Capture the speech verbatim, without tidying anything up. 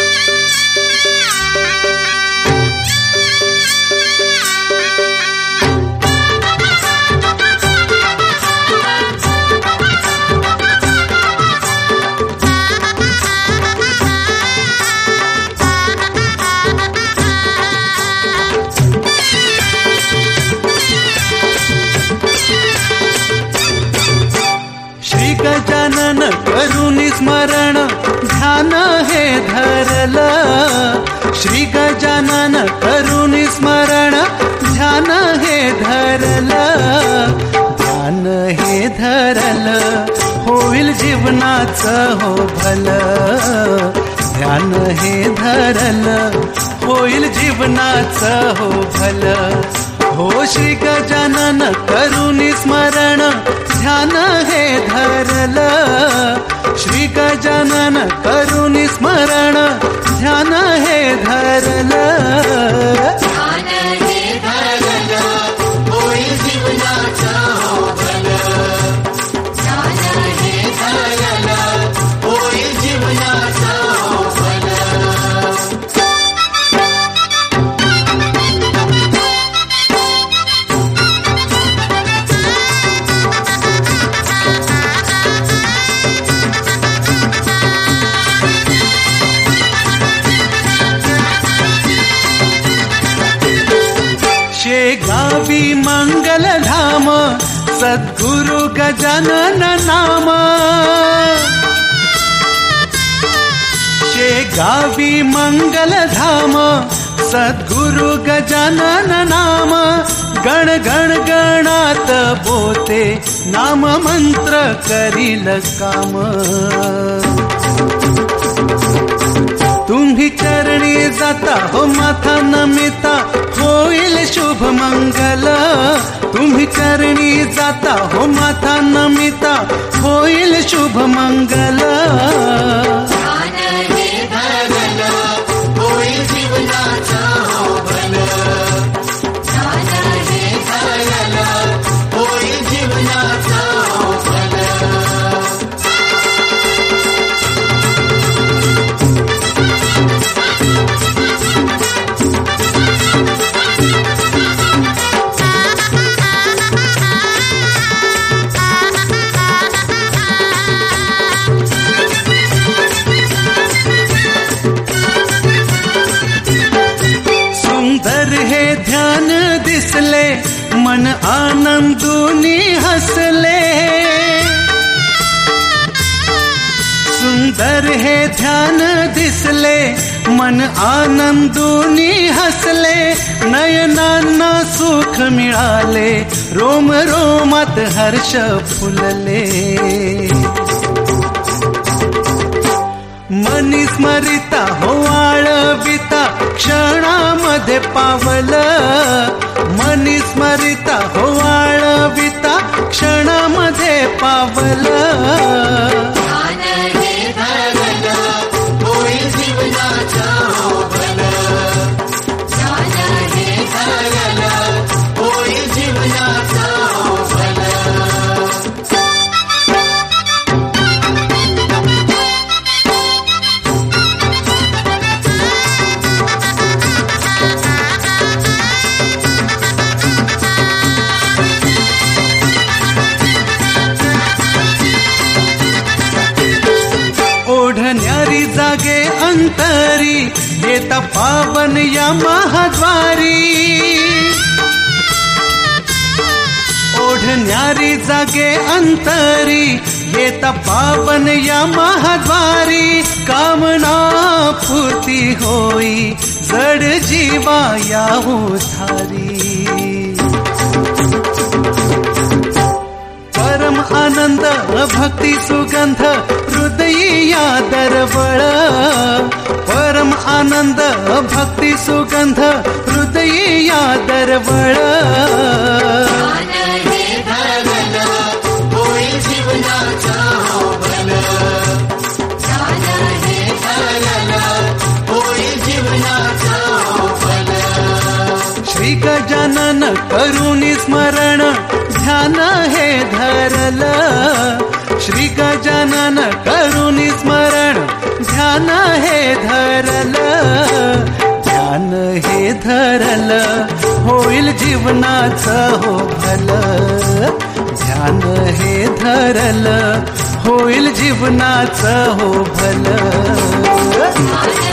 गजानन करुणी स्मरण ध्यान हे धरलं, श्री गजानन करुणी स्मरण ध्यान हे धरलं, ध्यान हे धरलं होईल जीवनाचं हो भलं, ध्यान हे धरलं होईल जीवनाचं हो भलं, हो श्री गजानन करुणी स्मरण ध्यान हे धरलं, श्री गजानन करुणी स्मरण ध्यान हे धरलं, ध्यान हे धरलं होईल जीवनाचं हो भलं, ध्यान हे धरलं होईल जीवनाचं हो भलं. शेगावी मंगलधाम सद्गुरु गजानन नाम, शेगावी मंगलधाम सद्गुरु गजानन नाम, गण गण गणात बोते नाम मंत्र करील काम, तुम्ही चरणी जाता हो माथा नमिता होईल शुभ मंगल, तुम्ही चरणी जाता हो माथा नमिता होईल शुभ मंगल, ध्यान हे धरलं होईल जीवनाचं हो भलं, ध्यान हे धरलं होईल जीवनाचं हो भलं. ध्यान दिसले मन आनंदूनी हसले, सुंदर हे ध्यान दिसले मन आनंदूनी हसले, नयनांना सुख मिळाले रोम रोमात हर्ष फुलले, मनी स्मरिता हो आळविता क्षणामध्ये पावलं, मनी स्मरिता हो आळविता क्षणामध्ये पावलं, ध्यान हे धरलं होईल जीवनाचं हो भलं, ध्यान हे धरलं होईल जीवनाचं हो भलं. ओढण्यारी जागे अंतरी येता पावन या महाद्वारी, ओढण्यारी जागे अंतरी येता पावन या महाद्वारी, कामना पूर्ती होई जड जीवा या उधारी, परम आनंद भक्ती सुगंध हृदयी या दरवळ, परम आनंद भक्ती सुगंध हृदयी या दरवळ, ध्यान हे धरलं होईल जीवनाचं हो भलं, ध्यान हे धरलं होईल जीवनाचं हो भलं. श्री गजानन करुणी स्मरण ध्यान हे धरलं, श्री गजानन करुणी स्मरण ध्यान हे धरलं. धरल होईल जीवनाचं हो भलं ध्यान हे धरल होईल जीवनाचं हो भलं